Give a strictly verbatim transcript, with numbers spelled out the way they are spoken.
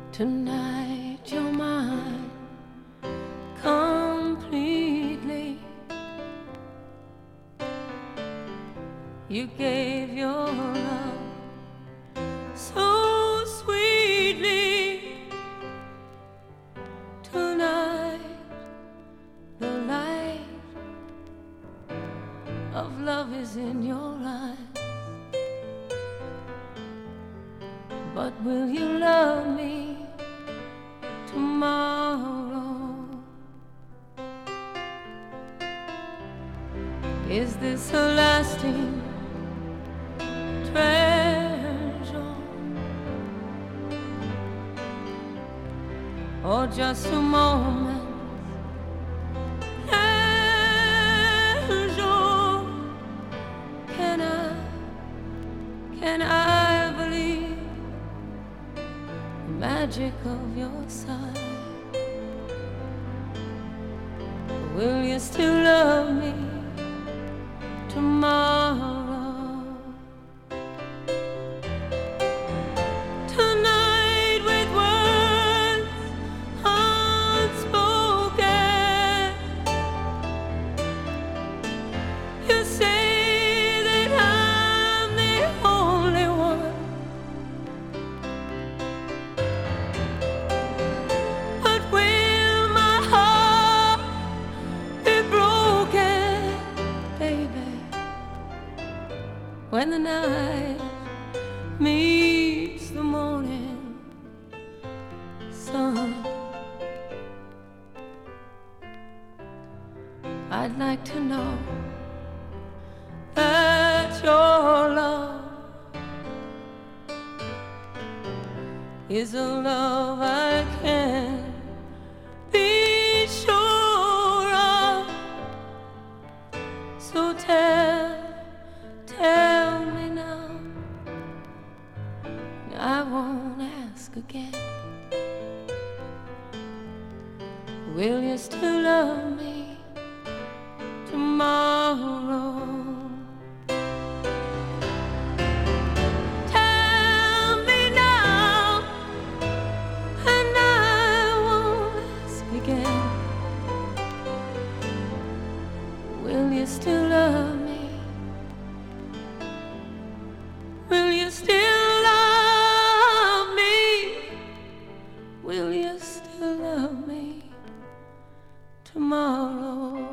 Tonight you're mine completely. You gave your love so sweetly. Tonight the light of love is in your eyes. But will you love me tomorrow? Is this a lasting treasure, or just a moment pleasure? Can I, can I believe the magic of your sight? Will you still love me tomorrow? Tonight with words unspoken, you say that I'm the only one, but will my heart be broken, baby, when the night meets the morning sun? I'd like to know that your love is a love I can be sure of. So tell, tell me now, I won't ask again. Will you still love me tomorrow? Tell me now, and I won't ask again. Will you still love me? Will you still love me? Will you still love me tomorrow?